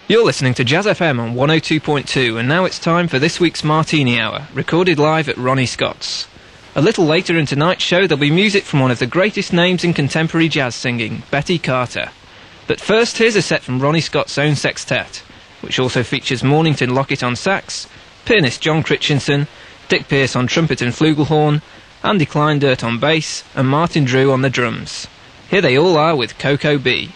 You're listening to Jazz FM on 102.2, and now it's time for this week's Martini Hour, recorded live at Ronnie Scott's. A little later in tonight's show, there'll be music from one of the greatest names in contemporary jazz singing, Betty Carter. But first, here's a set from Ronnie Scott's own sextet, which also features Mornington Lockett on sax, pianist John Critchinson, Dick Pearce on trumpet and flugelhorn, Andy Kleindirt on bass, and Martin Drew on the drums. Here they all are with Coco B.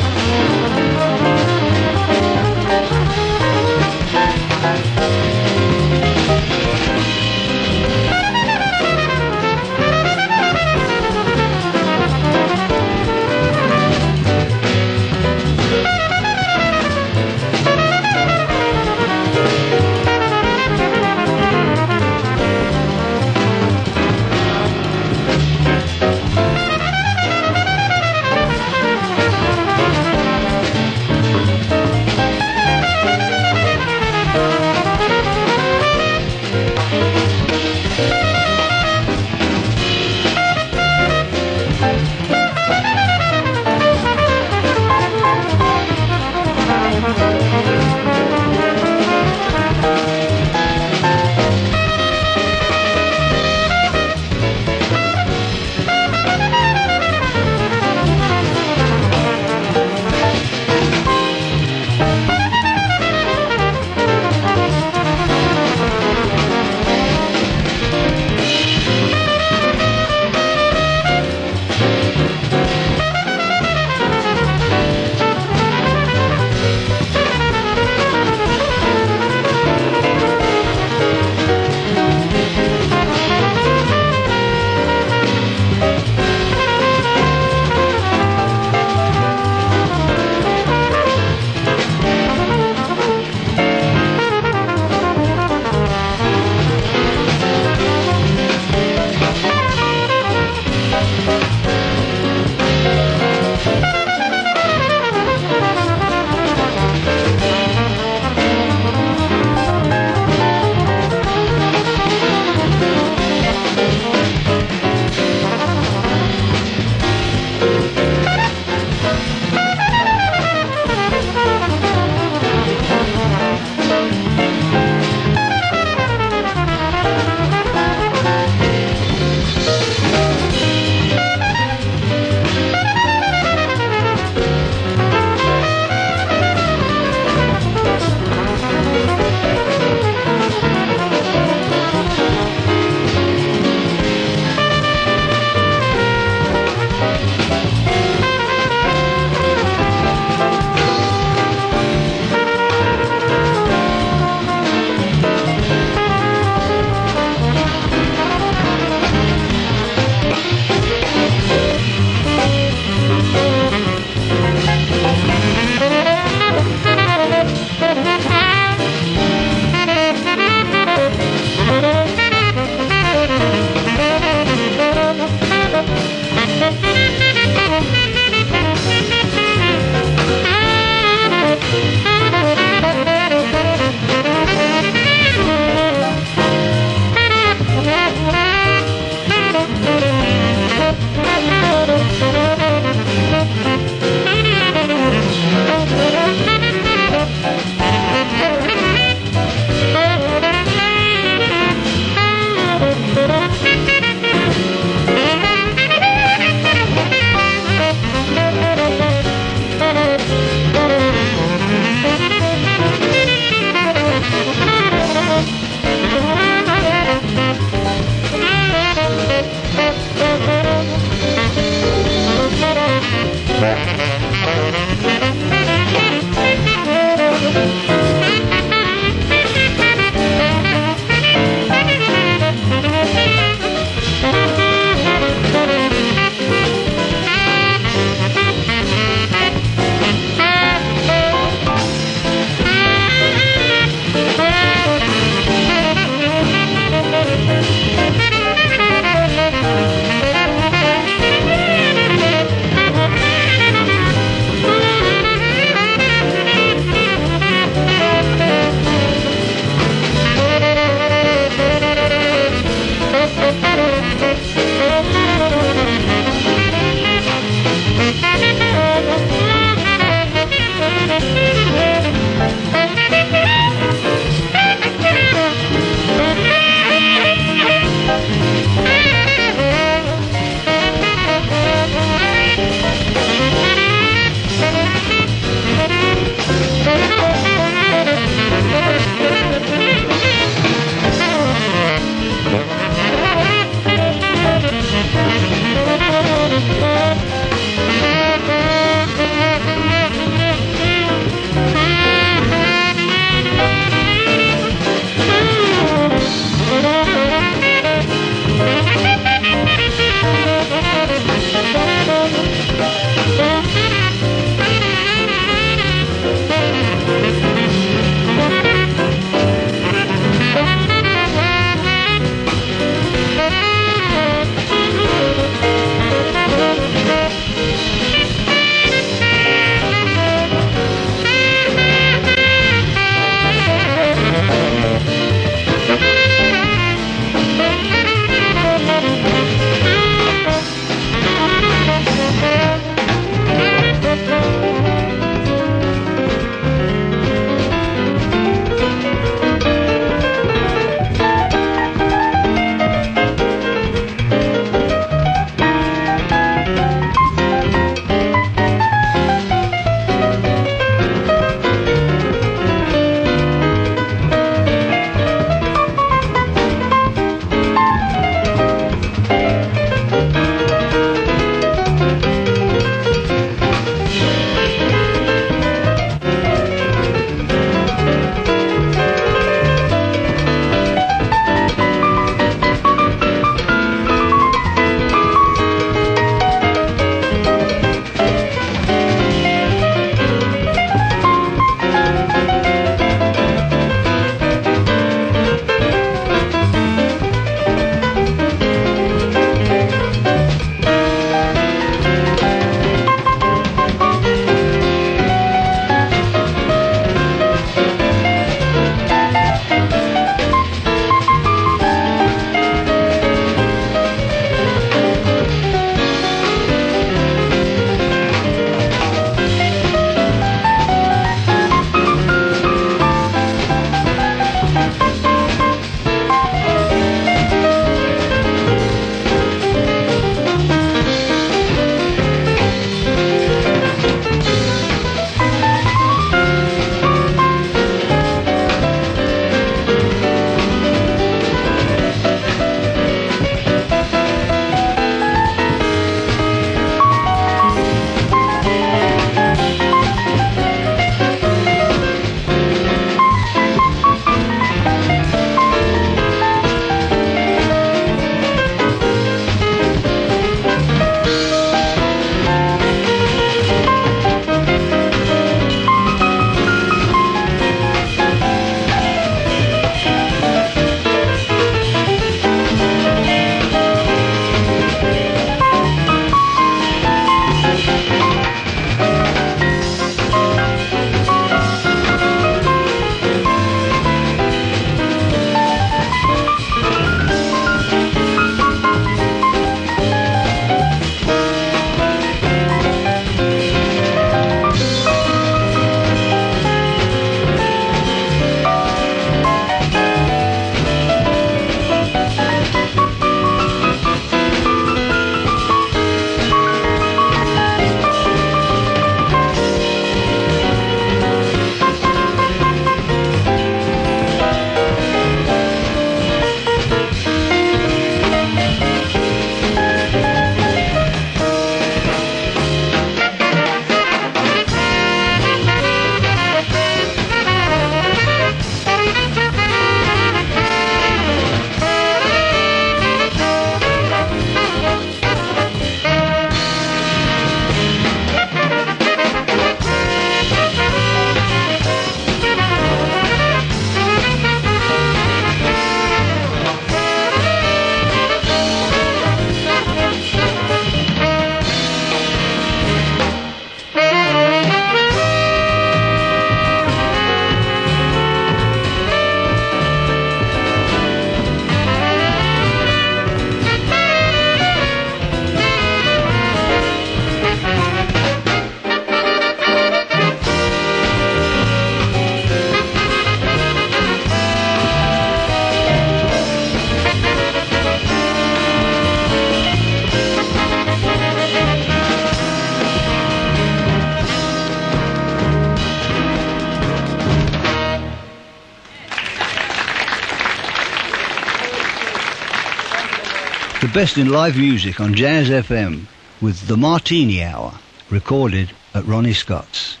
best in live music on Jazz FM with the Martini Hour, recorded at Ronnie Scott's.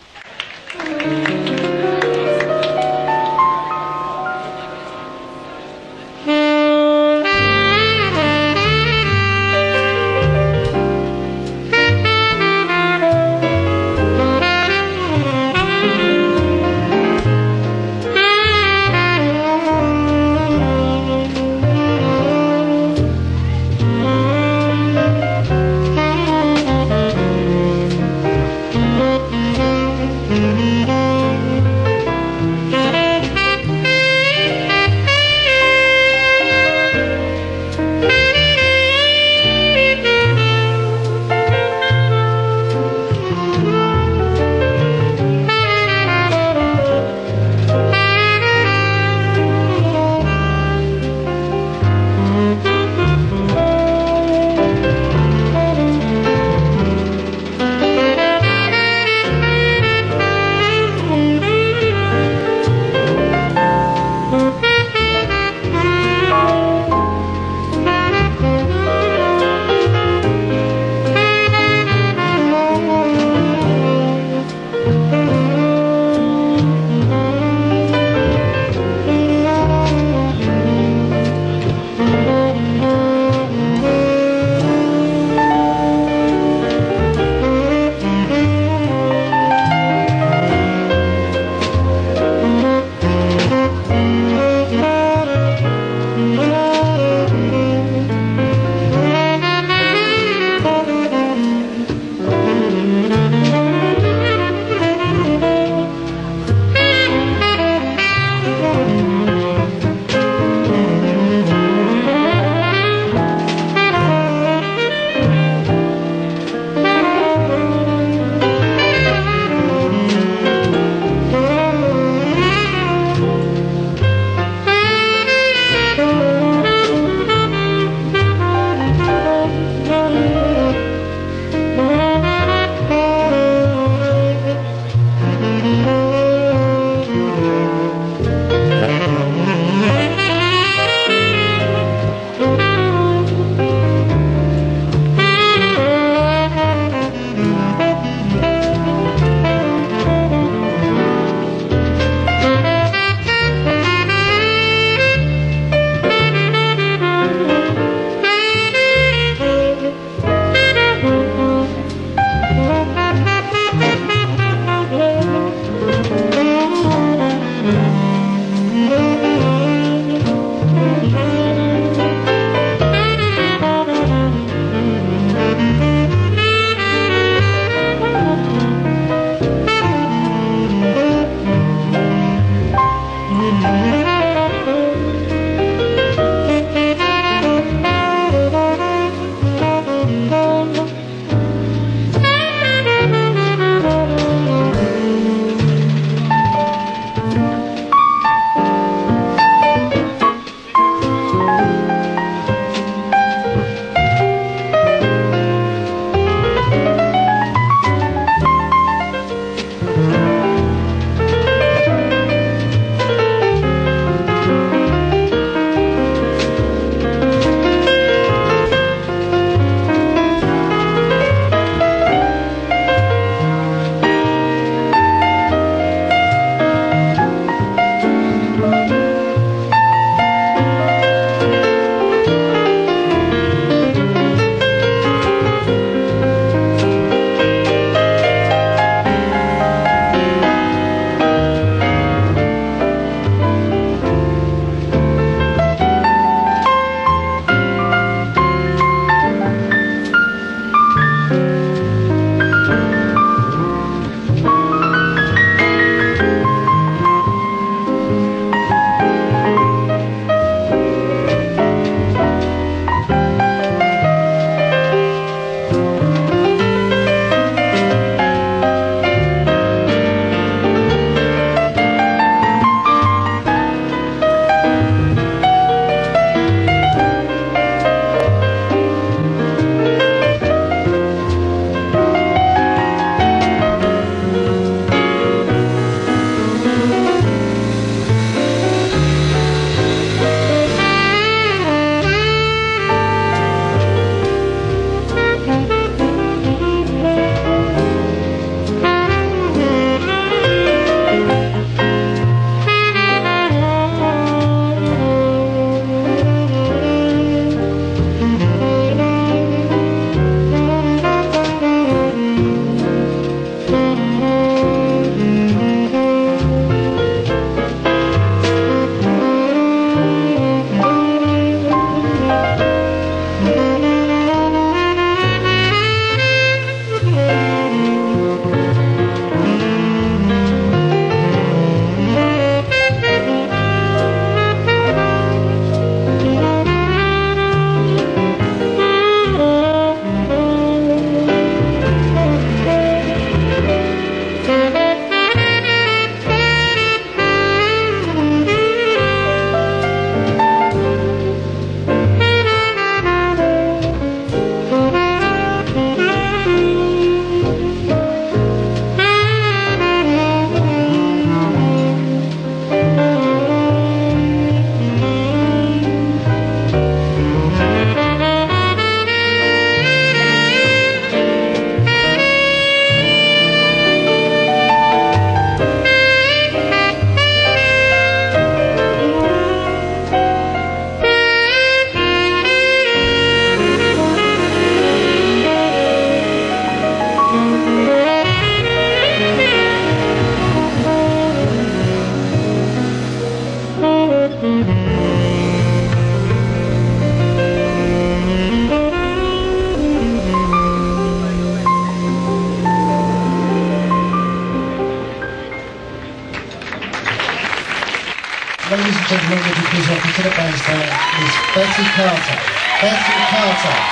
Please welcome to the bandstand is Betty Carter. Betty Carter.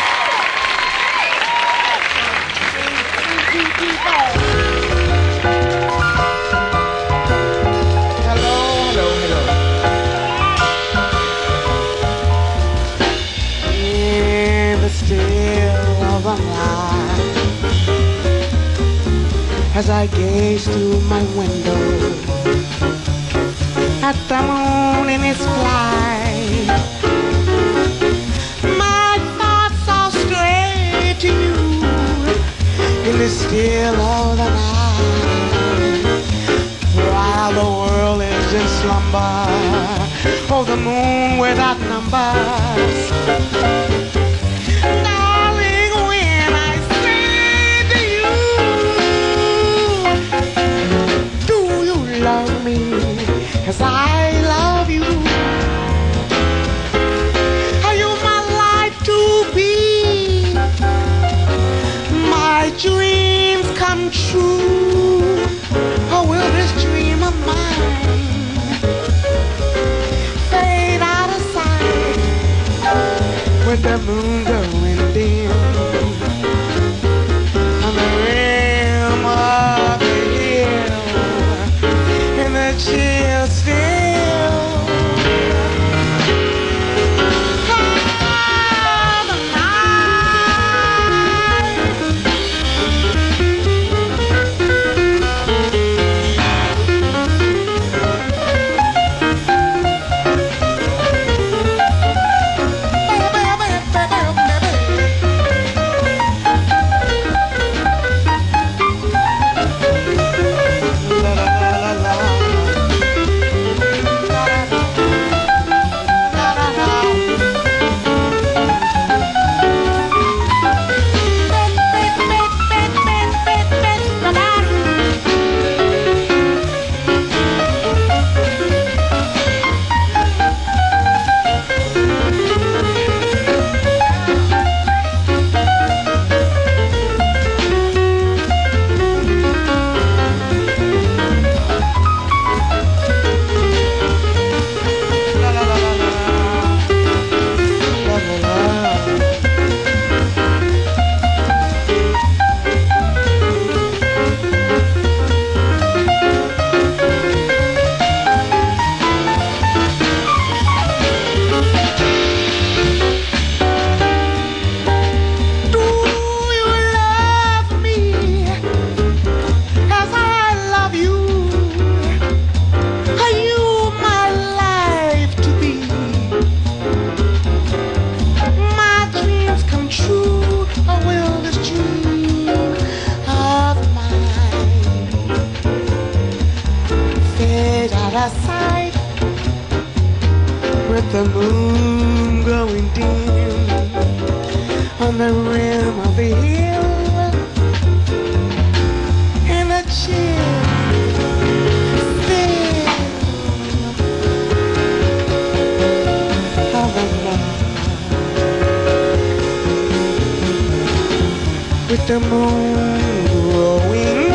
As I gaze through my window at the moon in its flight, my thoughts all stray to you in the still of the night. While the world is in slumber, oh, the moon without numbers. Love me as I love you. Are you my life to be? My dreams come true. Or will this dream of mine fade out of sight with the moon going dim on the rim of the hill? Chill still. With the moon glowing dim on the rim of the hill, and the chill still of the night, with the moon glowing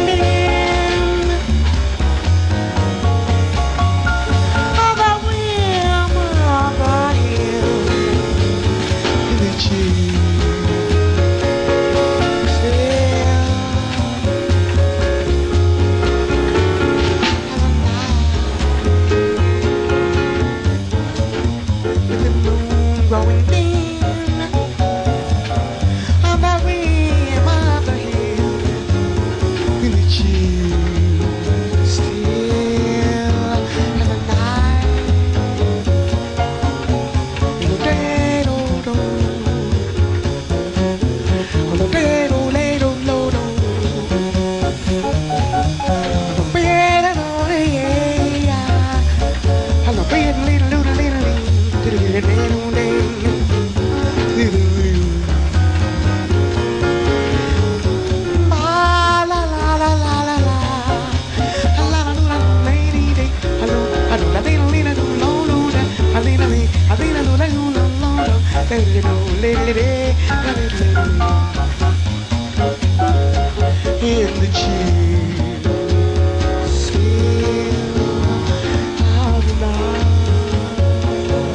in the chill still of the night.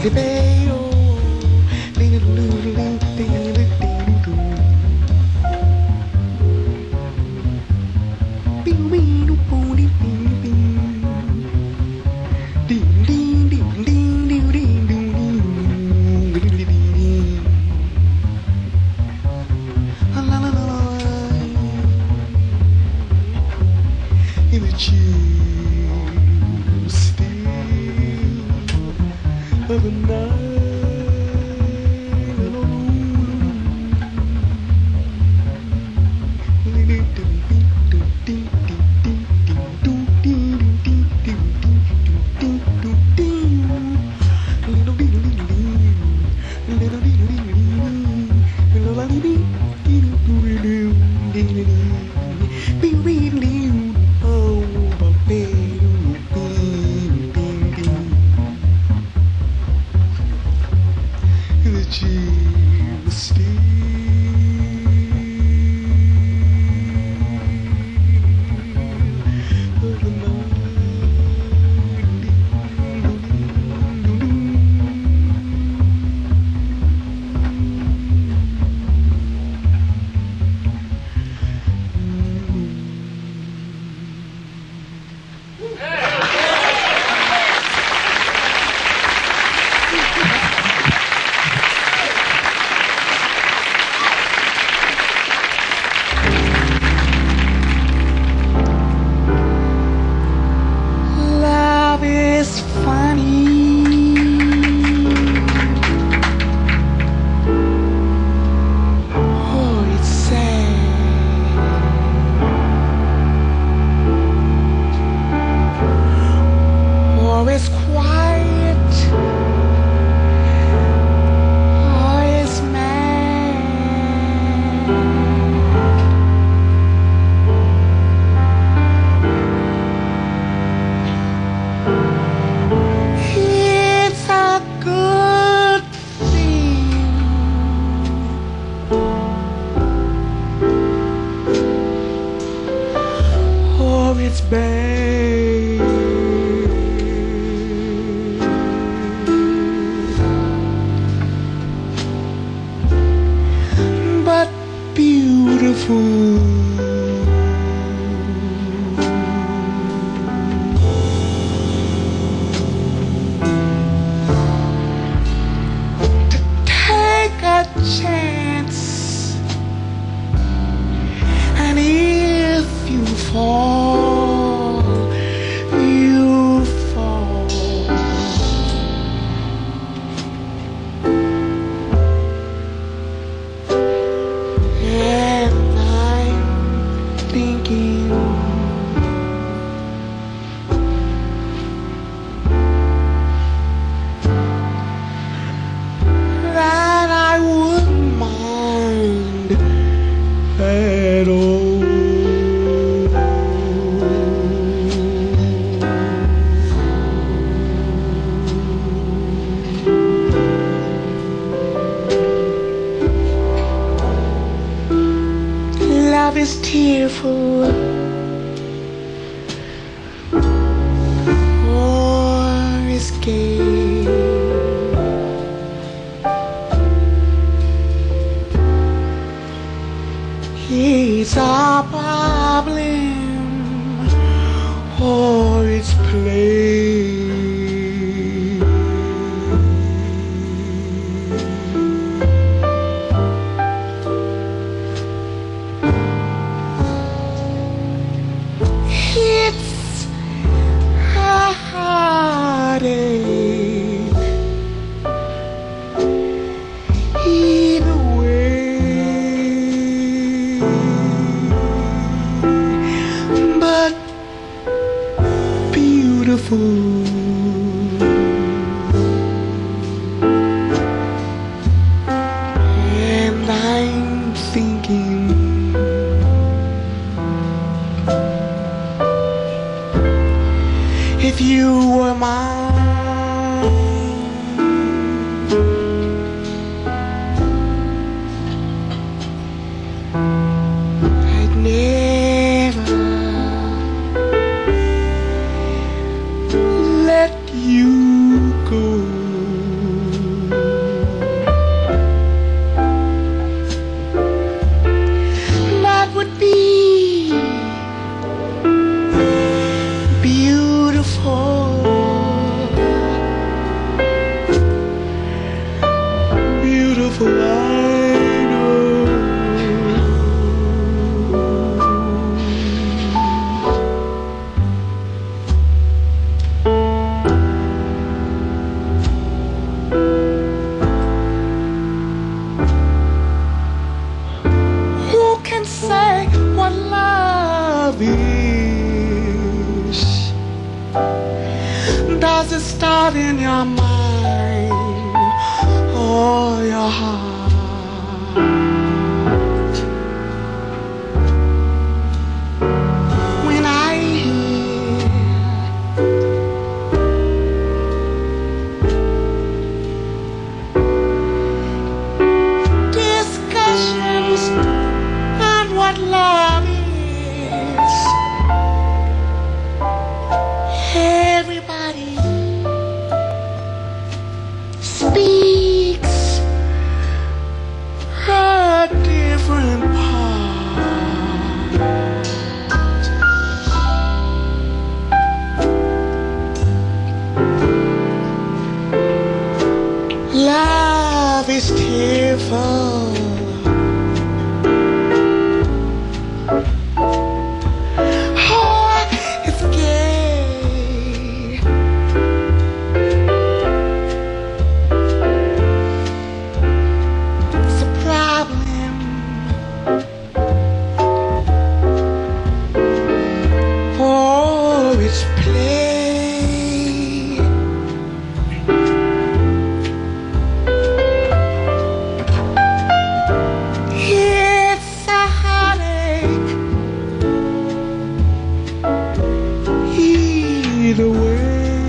Let you go. start in your mind or your heart. When I hear discussions on what love is, everybody speaks a different part. Love is tearful. Oh, it's gay. It's a problem. Oh, it's play. It's a heartache either way.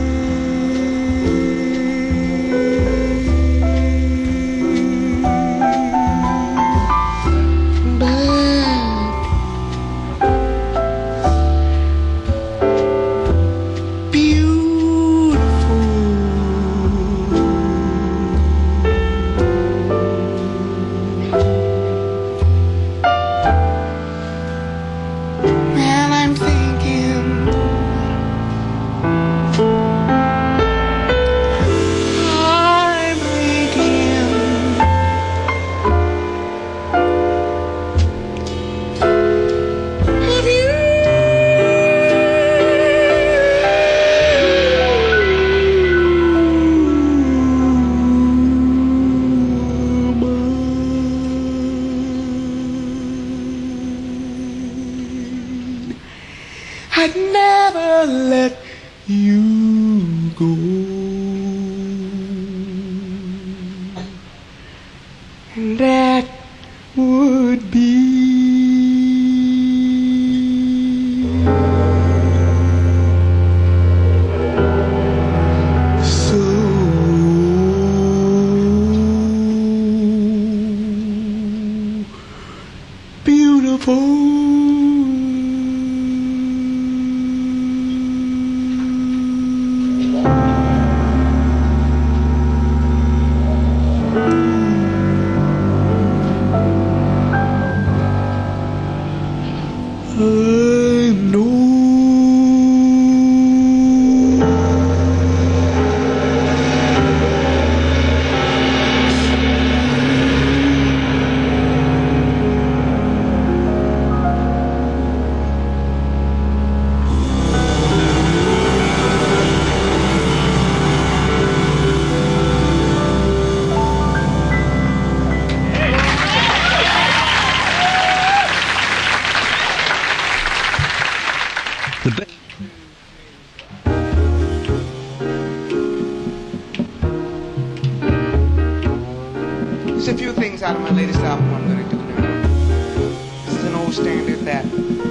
But beautiful. And I'm thinking, of you. I'd never let you go. And that would be so beautiful. I know. The be- There's a few things out of my latest album I'm going to do now. This is an old standard that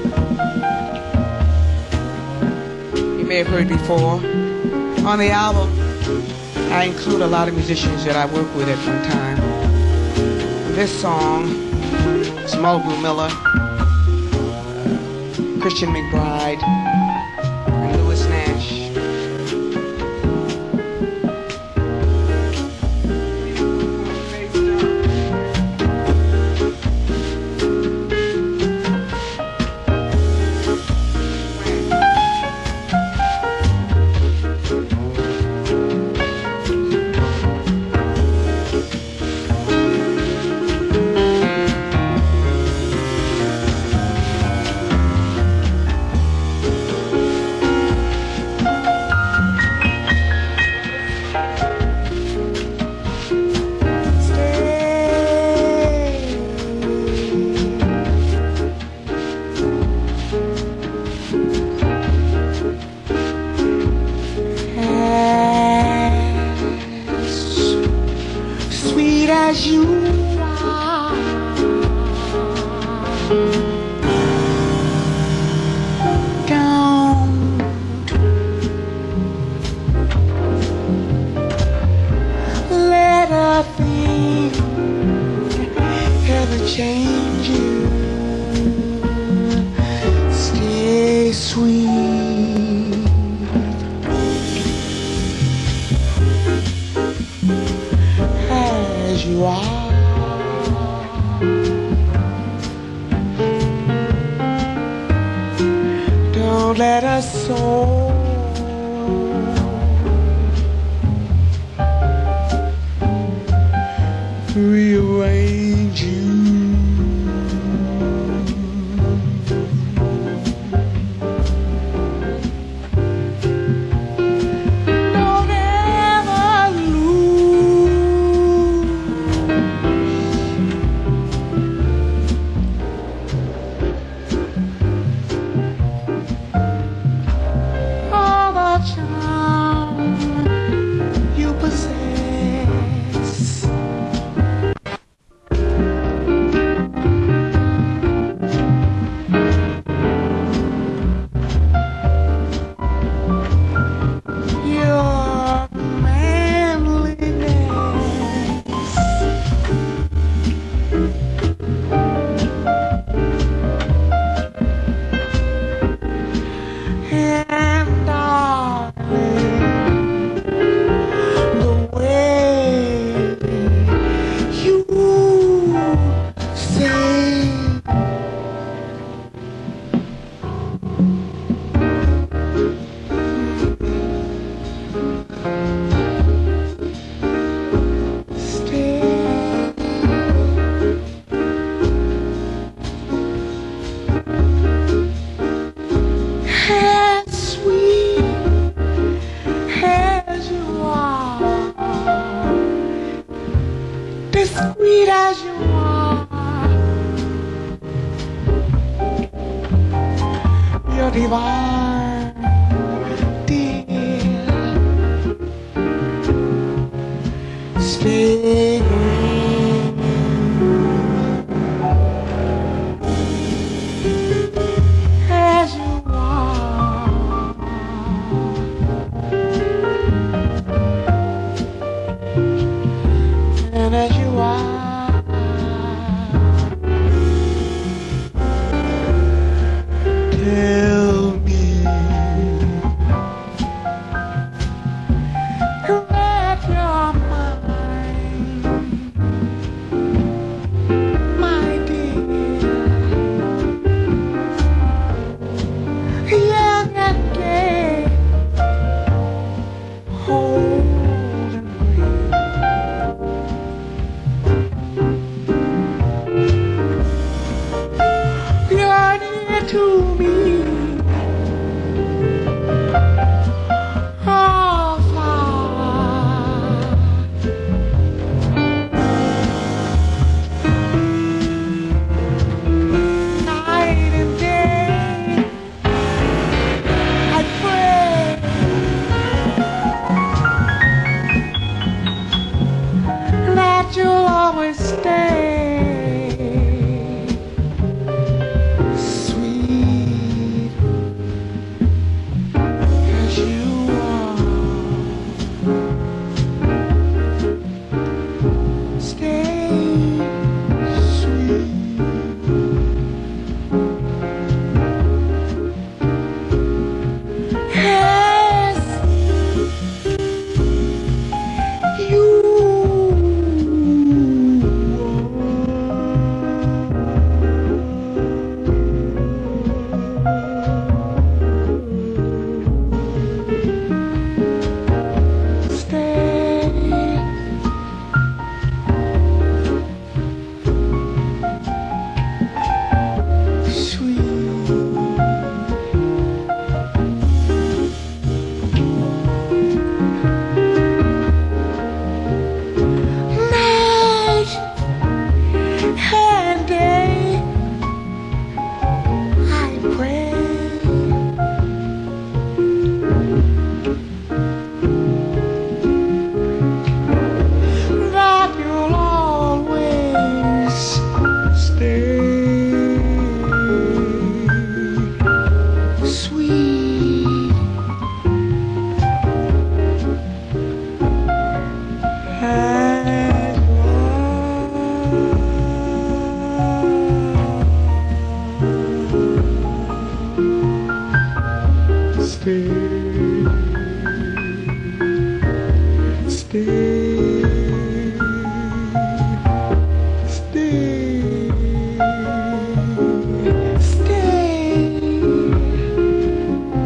you may have heard before. On the album, I include a lot of musicians that I worked with at one time. This song is Mulgrew Miller, Christian McBride, and Louis Nash. let us soar. Rearrange you. Don't ever lose all the charm you possess. Your manliness and darling, the way you say stay as sweet as you are, discreet as you are, you're divine, dear. Stay as you are, and as you are, tell me that you're mine, my dear, young and gay, old and green. You're dear to me, all far. Night and day, I pray that you'll always stay sweet as you are. Stay sweet. Yes, you stay night and day, I pray that you'll always stay sweet as you are. Stay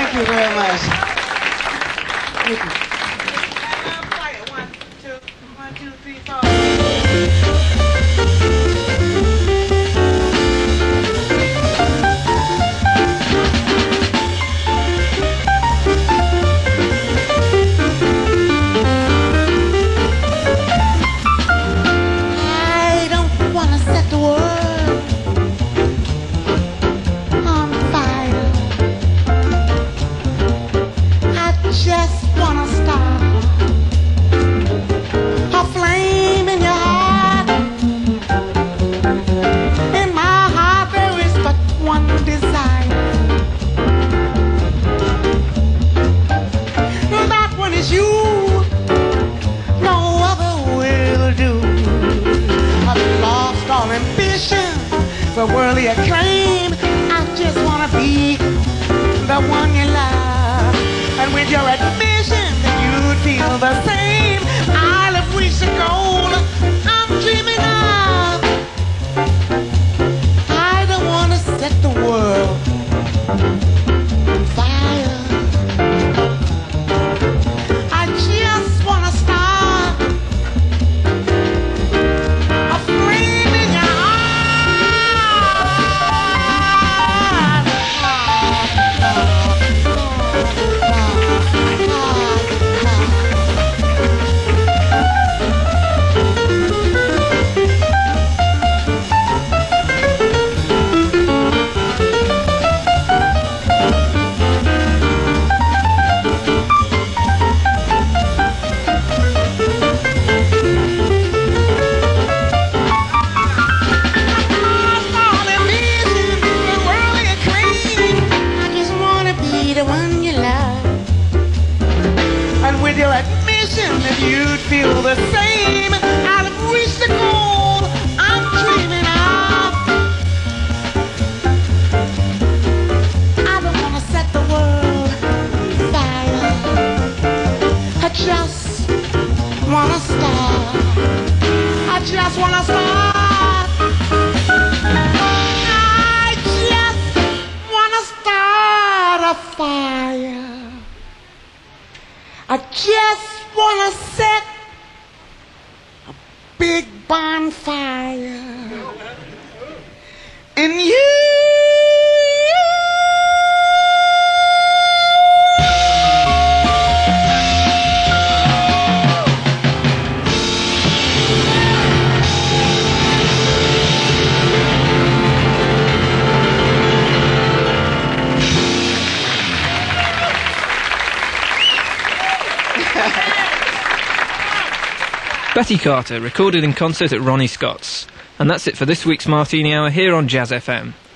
Thank you very much. Thank you. One, two, three, four. Just wanna start a flame in your heart. In my heart there is but one desire. That one is you. No other will do. I've lost all ambition for worldly acclaim. I just wanna be the one you love. And with your admission that you'd feel the same, I'll have reached the goal I'm dreaming of. I don't want to set the world on fire. I just want to start a flame in your your admission that you'd feel the same. I'll have reached the goal I'm dreaming of. I don't want to set the world fire. I just want to start. I just want to start. I just want to start a fire. I just wanna set a big bonfire in you. Betty Carter, recorded in concert at Ronnie Scott's. And that's it for this week's Martini Hour here on Jazz FM.